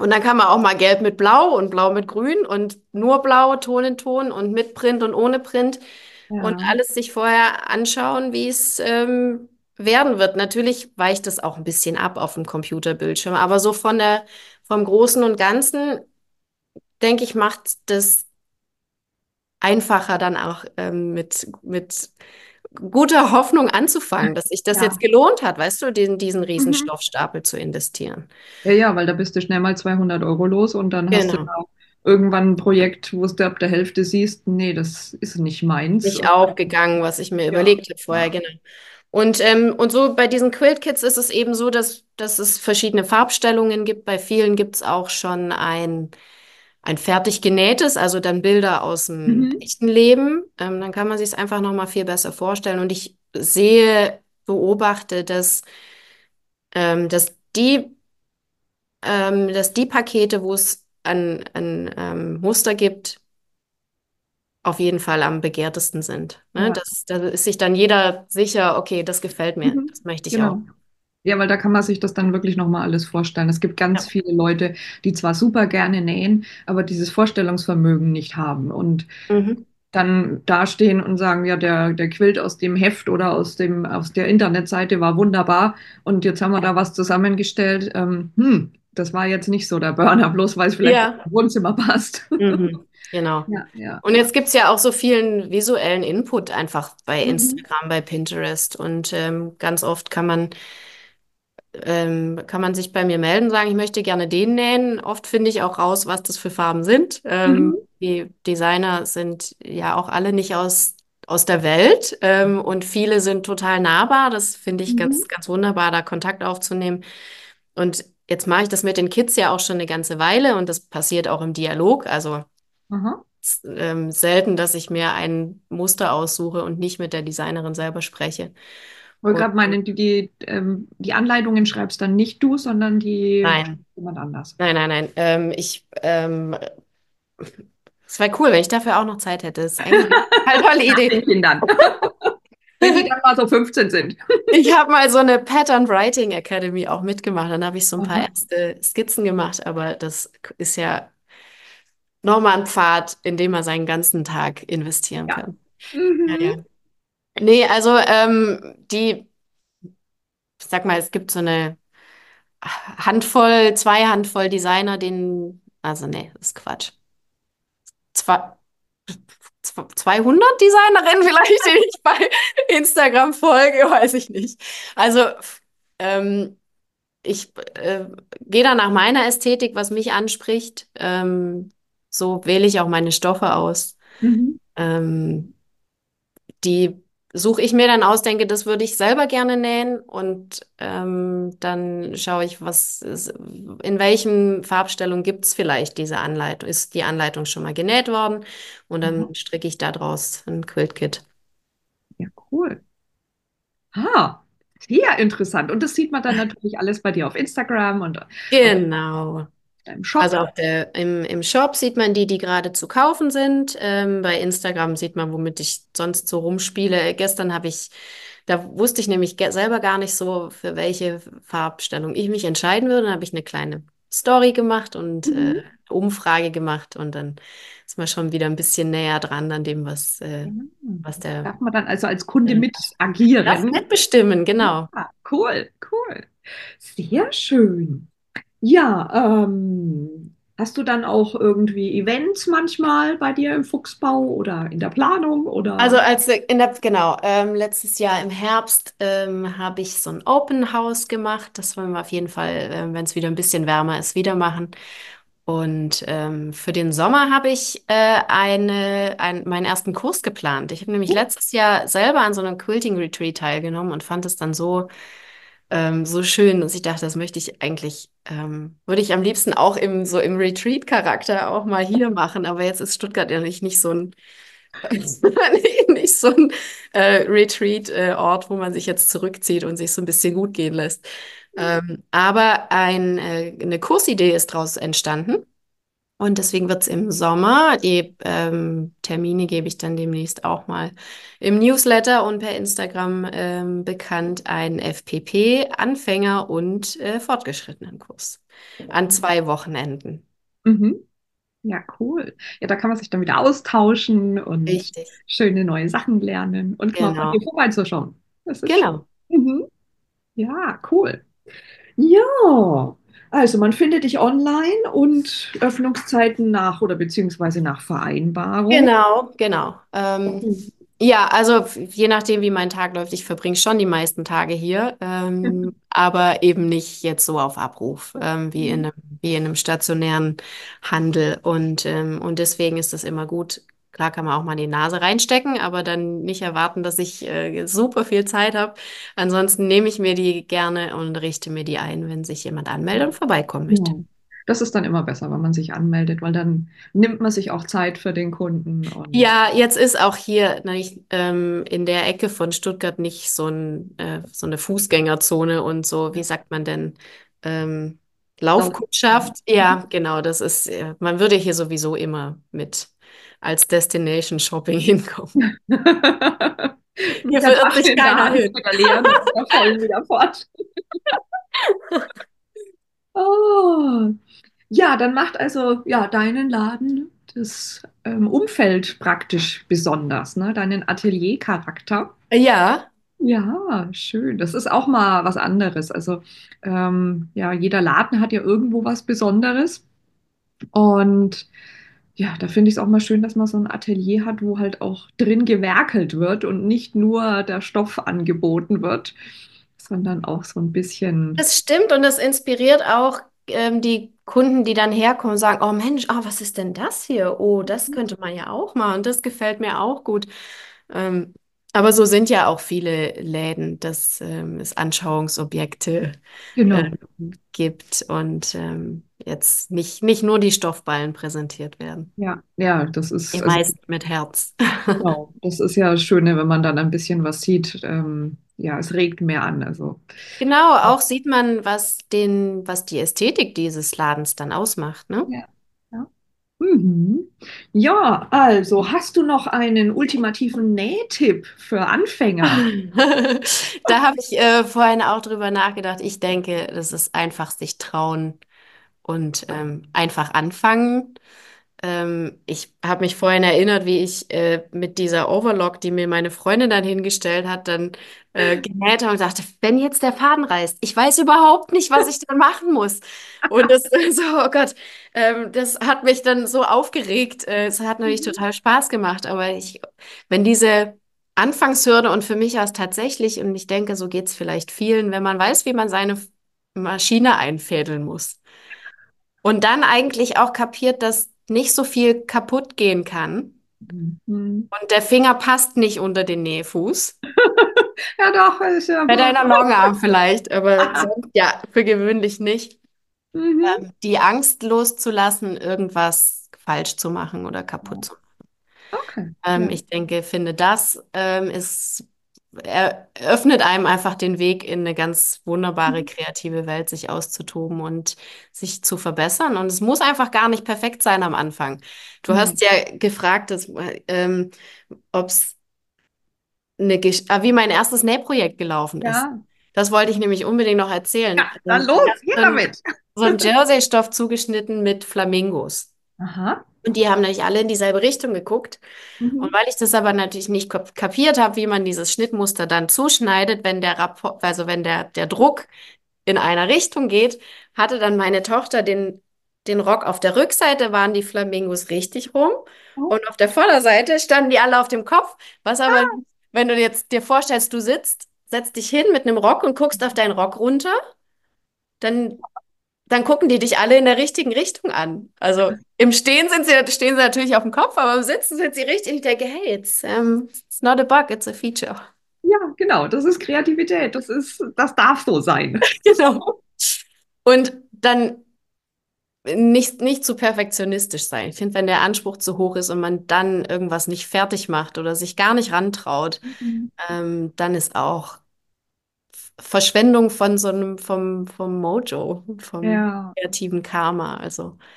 Und dann kann man auch mal Gelb mit Blau und Blau mit Grün und nur Blau, Ton in Ton und mit Print und ohne Print und Ja. alles sich vorher anschauen, wie es ähm, werden wird. Natürlich weicht es auch ein bisschen ab auf dem Computerbildschirm, aber so von der, vom Großen und Ganzen, denke ich, macht das einfacher dann auch ähm, mit, mit guter Hoffnung anzufangen, dass sich das jetzt Ja. gelohnt hat, weißt du, diesen, diesen riesen Mhm. Stoffstapel zu investieren. Ja, ja, weil da bist du schnell mal zweihundert Euro los und dann hast du Genau. da irgendwann ein Projekt, wo du ab der Hälfte siehst, nee, das ist nicht meins. Nicht Und aufgegangen, was ich mir ja, überlegt habe vorher, ja. genau. Und, ähm, und so bei diesen Quilt-Kits ist es eben so, dass, dass es verschiedene Farbstellungen gibt. Bei vielen gibt es auch schon ein, ein fertig genähtes, also dann Bilder aus dem Mhm. echten Leben. Ähm, dann kann man sich es einfach nochmal viel besser vorstellen. Und ich sehe, beobachte, dass, ähm, dass die, ähm, dass die Pakete, wo es ein, ein ähm, Muster gibt, auf jeden Fall am begehrtesten sind. Ne? Ja. Das, da ist sich dann jeder sicher, okay, das gefällt mir, Mhm. das möchte ich auch. Genau. Ja, weil da kann man sich das dann wirklich nochmal alles vorstellen. Es gibt ganz Ja. viele Leute, die zwar super gerne nähen, aber dieses Vorstellungsvermögen nicht haben und Mhm. dann dastehen und sagen, ja, der, der Quilt aus dem Heft oder aus dem, aus der Internetseite war wunderbar und jetzt haben wir da was zusammengestellt. Ähm, hm, das war jetzt nicht so der Burner, bloß weil es vielleicht Ja. im Wohnzimmer passt. Mhm. Genau. Ja, ja, Und ja. jetzt gibt es ja auch so vielen visuellen Input einfach bei Mhm. Instagram, bei Pinterest. Und ähm, ganz oft kann man, ähm, kann man sich bei mir melden, sagen, ich möchte gerne den nähen. Oft finde ich auch raus, was das für Farben sind. Ähm, Mhm. die Designer sind ja auch alle nicht aus, aus der Welt. Ähm, und viele sind total nahbar. Das finde ich Mhm. ganz, ganz wunderbar, da Kontakt aufzunehmen. Und jetzt mache ich das mit den Kids ja auch schon eine ganze Weile und das passiert auch im Dialog. Also Aha. s- ähm, selten, dass ich mir ein Muster aussuche und nicht mit der Designerin selber spreche. Wollte Und gerade meinen, die, die, ähm, die Anleitungen schreibst dann nicht du, sondern die nein, jemand anders. nein, nein, nein. Ähm, ich, ähm, es wäre cool, wenn ich dafür auch noch Zeit hätte. Das ist eigentlich eine total tolle Nach den Idee. Kindern. Wenn die dann mal so fünfzehn sind. Ich habe mal so eine Pattern Writing Academy auch mitgemacht. Dann habe ich so ein paar Aha. erste Skizzen gemacht, aber das ist ja nochmal ein Pfad, in dem man seinen ganzen Tag investieren Ja. kann. Ja, Mhm. ja. Nee, also ähm, die, ich sag mal, es gibt so eine Handvoll, zwei Handvoll Designer, denen, also nee, das ist Quatsch. Zwei, zw- zweihundert Designerinnen vielleicht, denen ich bei Instagram folge, weiß ich nicht. Also ähm, ich äh, gehe da nach meiner Ästhetik, was mich anspricht. Ähm, so wähle ich auch meine Stoffe aus. Mhm. Ähm, Die suche ich mir dann aus, denke, das würde ich selber gerne nähen und ähm, dann schaue ich, was ist, in welchen Farbstellungen gibt es vielleicht diese Anleitung. Ist die Anleitung schon mal genäht worden? Und Aha. dann stricke ich daraus ein Quiltkit. Ja, cool. Ah, sehr interessant. Und das sieht man dann natürlich alles bei dir auf Instagram und auf Genau. deinem Also Shop. auf der, im, im Shop sieht man die, die gerade zu kaufen sind. Ähm, bei Instagram sieht man, womit ich sonst so rumspiele. Gestern habe ich, da wusste ich nämlich ge- selber gar nicht so, für welche Farbstellung ich mich entscheiden würde. Dann habe ich eine kleine Story gemacht und äh, Mhm. Umfrage gemacht und dann ist man schon wieder ein bisschen näher dran an dem, was, äh, Ja. was der Darf man dann also als Kunde äh, mit darf agieren? mitbestimmen, genau. Ah, cool, cool. Sehr schön. Ja, ähm, hast du dann auch irgendwie Events manchmal bei dir im Fuchsbau oder in der Planung Also oder? als in der, genau, ähm, letztes Jahr im Herbst ähm, habe ich so ein Open House gemacht. Das wollen wir auf jeden Fall, ähm, wenn es wieder ein bisschen wärmer ist, wieder machen. Und ähm, für den Sommer habe ich äh, eine, ein, meinen ersten Kurs geplant. Ich habe nämlich letztes Jahr selber an so einem Quilting Retreat teilgenommen und fand es dann so, ähm, so schön, dass ich dachte, das möchte ich eigentlich, ähm, würde ich am liebsten auch im, so im Retreat-Charakter auch mal hier machen. Aber jetzt ist Stuttgart ja nicht, nicht so ein nicht so ein äh, Retreat-Ort, wo man sich jetzt zurückzieht und sich so ein bisschen gut gehen lässt. Ähm, aber ein, äh, eine Kursidee ist daraus entstanden. Und deswegen wird es im Sommer, die ähm, Termine gebe ich dann demnächst auch mal im Newsletter und per Instagram ähm, bekannt, einen F P P, Anfänger und äh, Fortgeschrittenenkurs an zwei Wochenenden. Mhm. Ja, cool. Ja, da kann man sich dann wieder austauschen und Richtig, schöne neue Sachen lernen und mal bei dir genau, vorbeizuschauen. Das ist schön. genau. Mhm. Ja, cool. Ja, also man findet dich online und Öffnungszeiten nach oder beziehungsweise nach Vereinbarung. Genau, genau. Ähm, Mhm. ja, also je nachdem, wie mein Tag läuft, ich verbringe schon die meisten Tage hier, ähm, aber eben nicht jetzt so auf Abruf, ähm, wie in einem, wie in einem stationären Handel. Und, ähm, und deswegen ist das immer gut. Klar kann man auch mal die Nase reinstecken, aber dann nicht erwarten, dass ich äh, super viel Zeit habe. Ansonsten nehme ich mir die gerne und richte mir die ein, wenn sich jemand anmeldet und vorbeikommen möchte. Ja. Das ist dann immer besser, wenn man sich anmeldet, weil dann nimmt man sich auch Zeit für den Kunden und Ja, jetzt ist auch hier nicht, ähm, in der Ecke von Stuttgart nicht so ein, äh, so eine Fußgängerzone und so, wie sagt man denn, ähm, Laufkundschaft. Laufkundschaft? Ja, genau, das ist, äh, man würde hier sowieso immer mit als Destination Shopping hinkommen. Mit Hier der verirrt Tasche sich in der keiner Hand hin. wieder leer, dann wieder voll wieder fort. Oh. Ja, dann macht also ja deinen Laden das ähm, Umfeld praktisch besonders, ne? Deinen Ateliercharakter. Ja, Ja, schön. Das ist auch mal was anderes. Also ähm, ja, jeder Laden hat ja irgendwo was Besonderes. Und ja, da finde ich es auch mal schön, dass man so ein Atelier hat, wo halt auch drin gewerkelt wird und nicht nur der Stoff angeboten wird, sondern auch so ein bisschen, das stimmt und das inspiriert auch ähm, die Kunden, die dann herkommen und sagen, oh Mensch, ah, was ist denn das hier? Oh, das könnte man ja auch mal und das gefällt mir auch gut. Ähm, aber so sind ja auch viele Läden, dass ähm, es Anschauungsobjekte äh, genau. gibt und ähm, jetzt nicht, nicht nur die Stoffballen präsentiert werden. Ja, ja, das Die ist, also meisten mit Herz. genau, das ist ja das Schöne, wenn man dann ein bisschen was sieht. Ähm, ja, es regt mehr an. Also, Genau, auch sieht man, was den, was die Ästhetik dieses Ladens dann ausmacht, ne? ja. Ja. Mhm. Ja, also hast du noch einen ultimativen Nähtipp für Anfänger? Da habe ich äh, vorhin auch drüber nachgedacht. Ich denke, das ist einfach sich trauen und ähm, einfach anfangen. Ähm, ich habe mich vorhin erinnert, wie ich äh, mit dieser Overlock, die mir meine Freundin dann hingestellt hat, dann äh, genäht habe und dachte, wenn jetzt der Faden reißt, ich weiß überhaupt nicht, was ich dann machen muss. Und das so, oh Gott, ähm, das hat mich dann so aufgeregt. Äh, es hat natürlich Mhm. total Spaß gemacht, aber ich, wenn diese Anfangshürde und für mich war es tatsächlich, und ich denke, so geht es vielleicht vielen, wenn man weiß, wie man seine Maschine einfädeln muss. Und dann eigentlich auch kapiert, dass nicht so viel kaputt gehen kann. Mhm. Und der Finger passt nicht unter den Nähfuß. Ja, doch, ist ja Bei wahr. deiner Longarm vielleicht, aber sonst ja, für gewöhnlich nicht. Mhm. Ähm, die Angst loszulassen, irgendwas falsch zu machen oder kaputt zu machen. Okay, Ähm, ja. ich denke, finde, das ähm, ist, er öffnet einem einfach den Weg in eine ganz wunderbare Mhm. kreative Welt, sich auszutoben und sich zu verbessern. Und es muss einfach gar nicht perfekt sein am Anfang. Du hast Nee. ja gefragt, dass, ähm, ob es eine, Gesch- ah, wie mein erstes Nähprojekt gelaufen ist. Ja, Das wollte ich nämlich unbedingt noch ja, erzählen. dann Ähm, Ich los, habe hier so ein, damit. so ein Jersey-Stoff zugeschnitten mit Flamingos. Aha. Und die haben natürlich alle in dieselbe Richtung geguckt. Und Mhm. weil ich das aber natürlich nicht kap- kapiert habe, wie man dieses Schnittmuster dann zuschneidet, wenn der Rapport, also wenn der, der Druck in einer Richtung geht, hatte dann meine Tochter den, den Rock auf der Rückseite, waren die Flamingos richtig rum. Oh. Und auf der Vorderseite standen die alle auf dem Kopf. Was aber, wenn du jetzt dir vorstellst, du sitzt, setzt dich hin mit einem Rock und guckst auf deinen Rock runter, dann dann gucken die dich alle in der richtigen Richtung an. Also im Stehen sind sie, stehen sie natürlich auf dem Kopf, aber im Sitzen sind sie richtig. Ich denke, hey, it's, um, it's not a bug, it's a feature. Ja, genau, das ist Kreativität. Das ist, das darf so sein. Genau. Und dann nicht, nicht zu perfektionistisch sein. Ich finde, wenn der Anspruch zu hoch ist und man dann irgendwas nicht fertig macht oder sich gar nicht rantraut, Mhm. ähm, dann ist auch Verschwendung von so einem, vom, vom Mojo, vom Ja. kreativen Karma. Also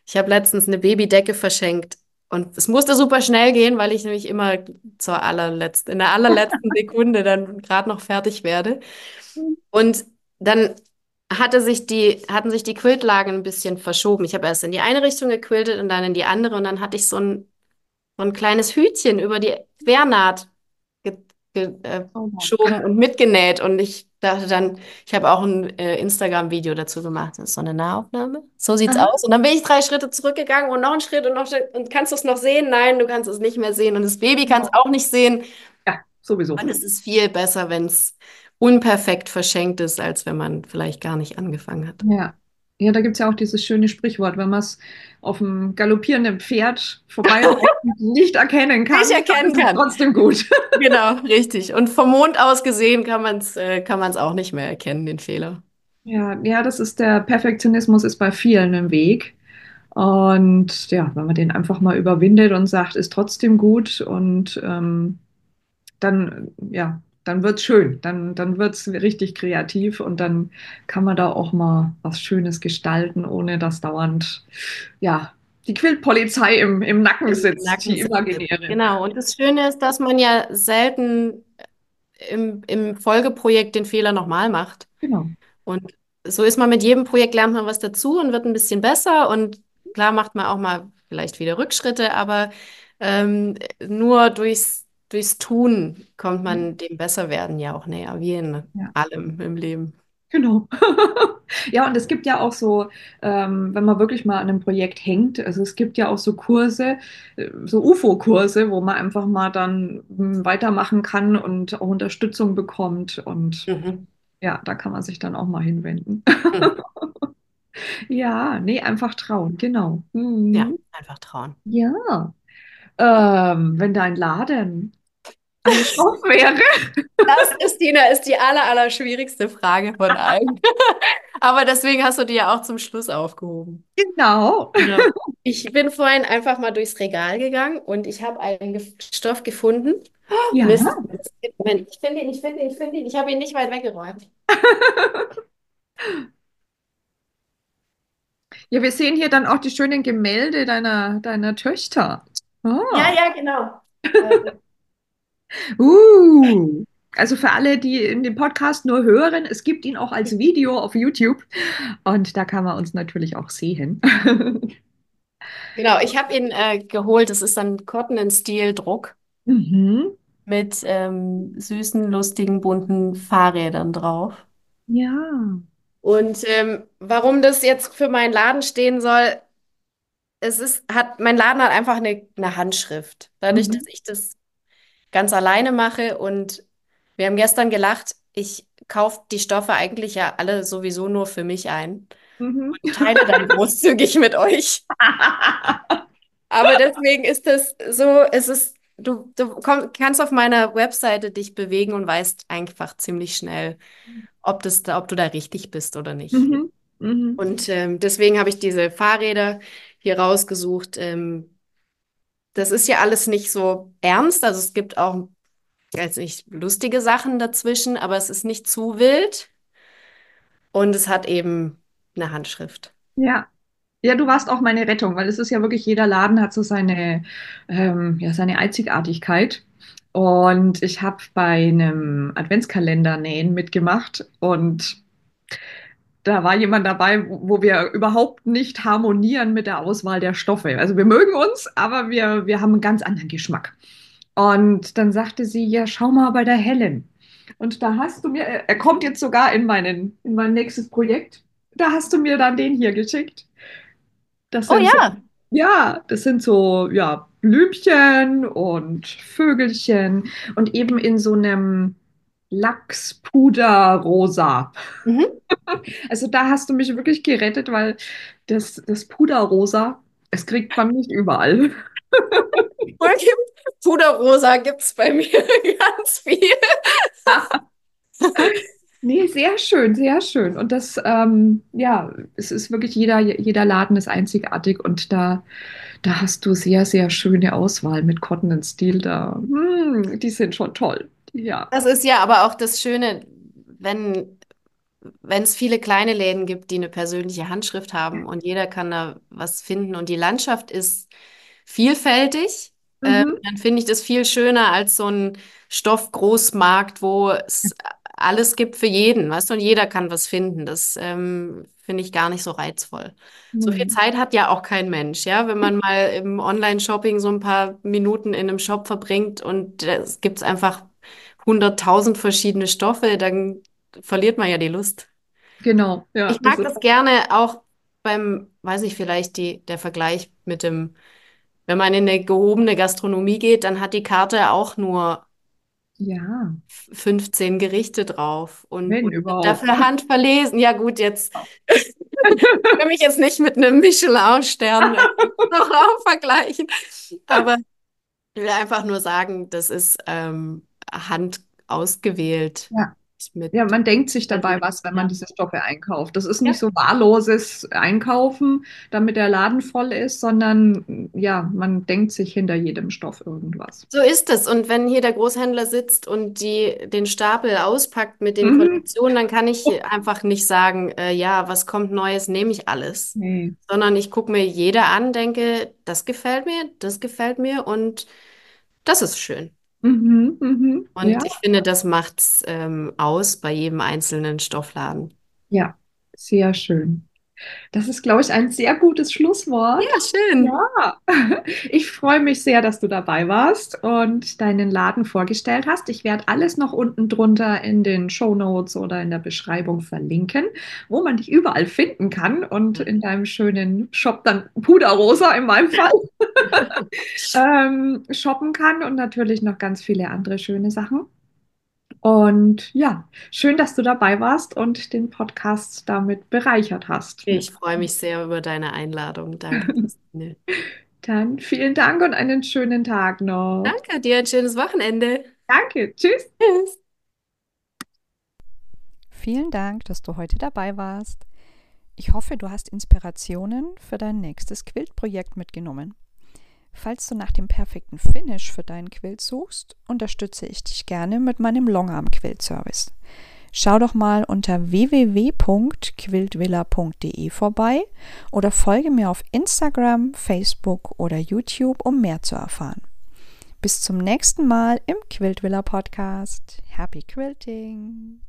Ich habe letztens eine Babydecke verschenkt und es musste super schnell gehen, weil ich nämlich immer zur allerletzten, in der allerletzten Sekunde dann gerade noch fertig werde. Und dann hatte sich die, hatten sich die Quiltlagen ein bisschen verschoben. Ich habe erst in die eine Richtung gequiltet und dann in die andere und dann hatte ich so ein, so ein kleines Hütchen über die Quernaht ge, ge, äh, Oh, geschoben und mitgenäht. Und ich dachte dann, ich habe auch ein äh, Instagram-Video dazu gemacht. Das ist so eine Nahaufnahme. So sieht's aha, aus. Und dann bin ich drei Schritte zurückgegangen und noch einen Schritt und noch einen Schritt. Und kannst du es noch sehen? Nein, du kannst es nicht mehr sehen. Und das Baby kann es genau. auch nicht sehen. Ja, sowieso. Und es ist viel besser, wenn es unperfekt verschenkt ist, als wenn man vielleicht gar nicht angefangen hat. Ja. Ja, da gibt es ja auch dieses schöne Sprichwort, wenn man es auf dem galoppierenden Pferd vorbeireitet nicht erkennen kann, Nicht dann erkennen ist es kann. trotzdem gut. Genau, richtig. Und vom Mond aus gesehen kann man es äh, kann man es auch nicht mehr erkennen, den Fehler. Ja, ja, das ist der Perfektionismus ist bei vielen im Weg. Und ja, wenn man den einfach mal überwindet und sagt, ist trotzdem gut und ähm, dann, ja, dann wird's schön. Dann, dann wird's richtig kreativ und dann kann man da auch mal was Schönes gestalten, ohne dass dauernd, ja, die Quiltpolizei im, im Nacken Im sitzt, Nacken die sitzt. imaginäre. Genau. Und das Schöne ist, dass man ja selten im, im Folgeprojekt den Fehler nochmal macht. Genau. Und so ist man mit jedem Projekt, lernt man was dazu und wird ein bisschen besser. Und klar macht man auch mal vielleicht wieder Rückschritte, aber ähm, nur durchs, durchs Tun kommt man dem Besserwerden ja auch näher, wie in Ja. allem im Leben. Genau. Ja, und es gibt ja auch so, ähm, wenn man wirklich mal an einem Projekt hängt, also es gibt ja auch so Kurse, äh, so U F O-Kurse, wo man einfach mal dann mm, weitermachen kann und auch Unterstützung bekommt. Und Mhm. ja, da kann man sich dann auch mal hinwenden. Mhm. Ja, nee, einfach trauen, genau. Ja, Mhm. einfach trauen. Ja, ähm, wenn dein Laden ein Stoff wäre. Das, Christina, ist die aller, aller schwierigste Frage von allen. Aber deswegen hast du die ja auch zum Schluss aufgehoben. Genau. Genau. Ich bin vorhin einfach mal durchs Regal gegangen und ich habe einen Ge- Stoff gefunden. Ja. Mist, Moment, ich finde ihn, ich finde ihn, ich finde ihn. Ich habe ihn nicht weit weggeräumt. Ja, wir sehen hier dann auch die schönen Gemälde deiner, deiner Töchter. Ja, Ah. ja, genau. Äh, Uh. Also für alle, die in dem Podcast nur hören, es gibt ihn auch als Video auf YouTube und da kann man uns natürlich auch sehen. genau, ich habe ihn äh, geholt. Das ist ein Cotton and Steel Druck Mhm. mit ähm, süßen, lustigen, bunten Fahrrädern drauf. Ja. Und ähm, warum das jetzt für meinen Laden stehen soll, es ist, hat, mein Laden hat einfach eine, eine Handschrift. Dadurch, dass Mhm. ich das ganz alleine mache und wir haben gestern gelacht, ich kaufe die Stoffe eigentlich ja alle sowieso nur für mich ein Mhm. und teile dann großzügig mit euch. Aber deswegen ist es so, es ist, du, du komm, kannst auf meiner Webseite dich bewegen und weißt einfach ziemlich schnell, ob das, da- ob du da richtig bist oder nicht. Mhm. Mhm. Und ähm, deswegen habe ich diese Fahrräder hier rausgesucht. Ähm, das ist ja alles nicht so ernst. Also es gibt auch jetzt nicht lustige Sachen dazwischen, aber es ist nicht zu wild und es hat eben eine Handschrift. Ja. Ja, du warst auch meine Rettung, weil es ist ja wirklich, jeder Laden hat so seine, ähm, ja, seine Einzigartigkeit. Und ich habe bei einem Adventskalender nähen mitgemacht und da war jemand dabei, wo wo wir überhaupt nicht harmonieren mit der Auswahl der Stoffe. Also wir mögen uns, aber wir, wir haben einen ganz anderen Geschmack. Und dann sagte sie, ja, schau mal bei der Helen. Und da hast du mir, er kommt jetzt sogar in meinen, in mein nächstes Projekt. Da hast du mir dann den hier geschickt. Das Oh sind so, ja. ja, das sind so, ja, Blümchen und Vögelchen und eben in so einem Lachspuderrosa. Mhm. Also da hast du mich wirklich gerettet, weil das, das Puderrosa, es kriegt man nicht überall. Puderrosa gibt es bei mir ganz viel. Nee, sehr schön, sehr schön. Und das, ähm, ja, es ist wirklich jeder, jeder Laden ist einzigartig und da, da hast du sehr, sehr schöne Auswahl mit Cotton and Steel da. Hm, die sind schon toll. Ja. Das ist ja aber auch das Schöne, wenn wenn es viele kleine Läden gibt, die eine persönliche Handschrift haben und jeder kann da was finden und die Landschaft ist vielfältig, äh, Mhm. dann finde ich das viel schöner als so ein Stoffgroßmarkt, wo es alles gibt für jeden, weißt du, und jeder kann was finden. Das ähm, finde ich gar nicht so reizvoll. So viel Nee. Zeit hat ja auch kein Mensch, ja. Wenn man mal im Online-Shopping so ein paar Minuten in einem Shop verbringt und es gibt einfach hunderttausend verschiedene Stoffe, dann verliert man ja die Lust. Genau, ja, Ich das mag ist das gerne auch beim, weiß ich, vielleicht die, der Vergleich mit dem, wenn man in eine gehobene Gastronomie geht, dann hat die Karte auch nur ja, fünfzehn Gerichte drauf und wenn überhaupt. dafür handverlesen. Ja gut, jetzt ich will mich jetzt nicht mit einem Michelin-Stern äh, noch auch vergleichen, aber ich will einfach nur sagen, das ist ähm, Hand ausgewählt Ja. mit Ja, man denkt sich dabei persönlich. was, wenn man Ja. diese Stoffe einkauft. Das ist Ja. nicht so wahlloses Einkaufen, damit der Laden voll ist, sondern ja, man denkt sich hinter jedem Stoff irgendwas. So ist es. Und wenn hier der Großhändler sitzt und die den Stapel auspackt mit den Mhm. Kollektionen, dann kann ich einfach nicht sagen, äh, ja, was kommt Neues, nehme ich alles. Nee. Sondern ich gucke mir jede an, denke, das gefällt mir, das gefällt mir und das ist schön. Mhm, mhm. Und Ja, ich finde, das macht's ähm, aus bei jedem einzelnen Stoffladen. ja, sehr schön. Das ist, glaube ich, ein sehr gutes Schlusswort. Ja, schön. Ja, ich freue mich sehr, dass du dabei warst und deinen Laden vorgestellt hast. Ich werde alles noch unten drunter in den Shownotes oder in der Beschreibung verlinken, wo man dich überall finden kann und in deinem schönen Shop dann Puderrosa in meinem Fall ähm, shoppen kann und natürlich noch ganz viele andere schöne Sachen. Und ja, schön, dass du dabei warst und den Podcast damit bereichert hast. Mit. Ich freue mich sehr über deine Einladung. Danke, Christine. Dann vielen Dank und einen schönen Tag noch. Danke dir, ein schönes Wochenende. Danke, tschüss. Tschüss. Vielen Dank, dass du heute dabei warst. Ich hoffe, du hast Inspirationen für dein nächstes Quiltprojekt mitgenommen. Falls du nach dem perfekten Finish für deinen Quilt suchst, unterstütze ich dich gerne mit meinem Longarm-Quilt-Service. Schau doch mal unter w w w punkt quiltvilla punkt de vorbei oder folge mir auf Instagram, Facebook oder YouTube, um mehr zu erfahren. Bis zum nächsten Mal im Quiltvilla Podcast. Happy Quilting!